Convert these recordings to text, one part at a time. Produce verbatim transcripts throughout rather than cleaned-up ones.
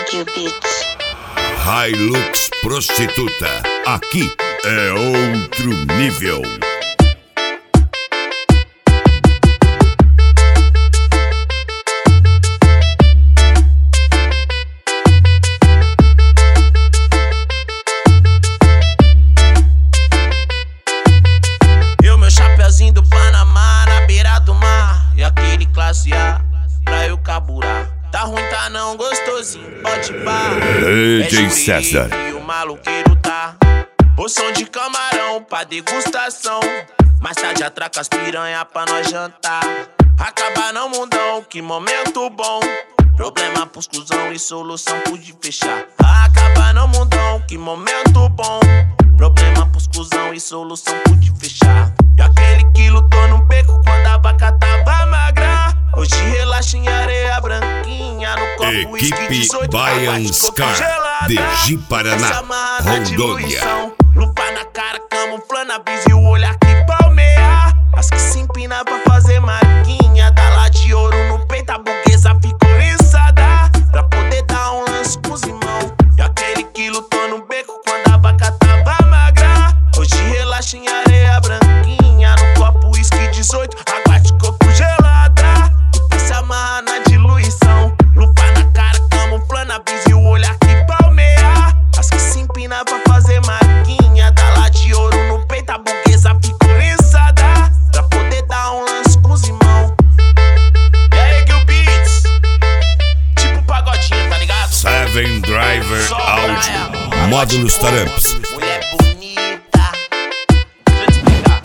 Egg Beats. Hilux Prostituta, aqui é outro nível. Eu, meu chapeuzinho do Panamá na beira do mar, e aquele classe A pra eu carburar. Tá ruim, tá não, gostosinho, pode pá. D J César E o maluqueiro tá porção de camarão pra degustação. Mais tarde atraca as piranha pra nós jantar. Acabar não, mundão, que momento bom. Problema pros cuzão e solução pude fechar. Acabar não, mundão, que momento bom. Problema pros cuzão e solução pude fechar. E aquele que lutou no beco quando a vaca tava magra, hoje relaxa em areia branquinha no copo. Equipe Baian Scar de Ji-Paraná, Rondônia. Lupa na cara, camuflando a brisa e o olhar que palmeia. As que se empina pra fazer marquinha, dá lá de ouro no peito, a burguesa ficou oriçada pra poder dar um lance com os irmãos. E aquele que lutou no beco quando a vaca tava magra, hoje relaxa em areia branquinha no copo whisky dezoito, água de coco gelada. E se amarra na diluição, lupa na cara, camuflando a brisa e o olhar que palmeia. As que se empina pra fazer marquinha, dá lá de ouro no peito, a burguesa ficou oriçada pra poder dar um lance com os irmãos. E aí, Egg Beats, tipo pagodinho, tá ligado? Seven Driver Audio, módulos Taramps. Mulher bonita, deixa eu te explicar.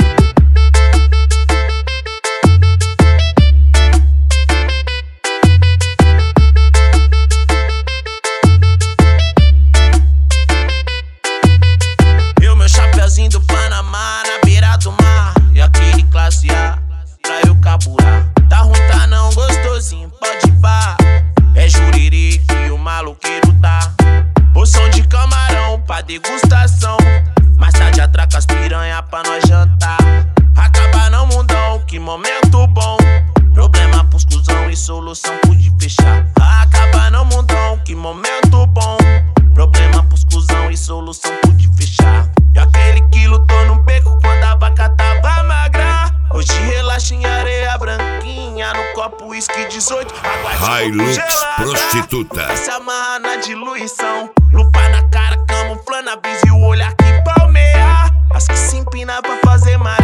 Eu, meu chapeuzinho do Panamá na beira do mar, e aquele classe A pra eu carburar. Tá ruim, tá não, gostosinho, pode pá. É juririque e o maluqueiro tá porção de camarão pra degustação. Mais tarde atraca as piranha pra nós jantar. Acabar não, mundão, que momento bom. Problema pros cuzão e solução pude fechar. Acabar não, mundão, que momento bom. Problema pros cuzão e solução pude fechar. E aquele que lutou no beco quando a vaca tava magra, hoje relaxa em areia branquinha no copo whisky dezoito, água de coco Hilux gelada. Prostituta. Se amarra na diluição, lupa na cara, camuflando a brisa e o olhar que palmeia. As que se empina pra fazer mais